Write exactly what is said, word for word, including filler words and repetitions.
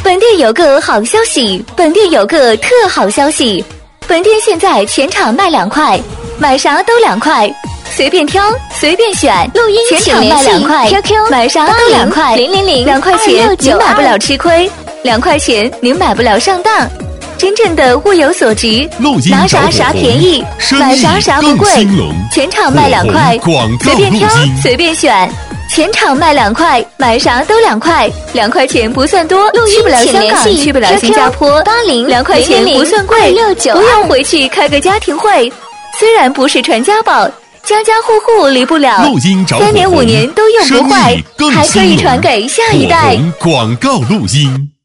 本店有个好消息，本店有个特好消息，本店现在全场卖两块，买啥都两块，随便挑，随便选。录音全场卖两块 ，Q Q 买啥都两块，零零零两块钱您买不了吃亏，两块钱您买不了上当。真正的物有所值，拿啥啥便宜，买啥啥不贵，全场卖两块，随便挑，随便选。全场卖两块，买啥都两块，两块钱不算多，去不了香港，去不了新加坡，八零两块钱不算贵，不用回去开个家庭会。虽然不是传家宝，家家户户离不了，三年五年都用不坏，还可以传给下一代。 广告录音。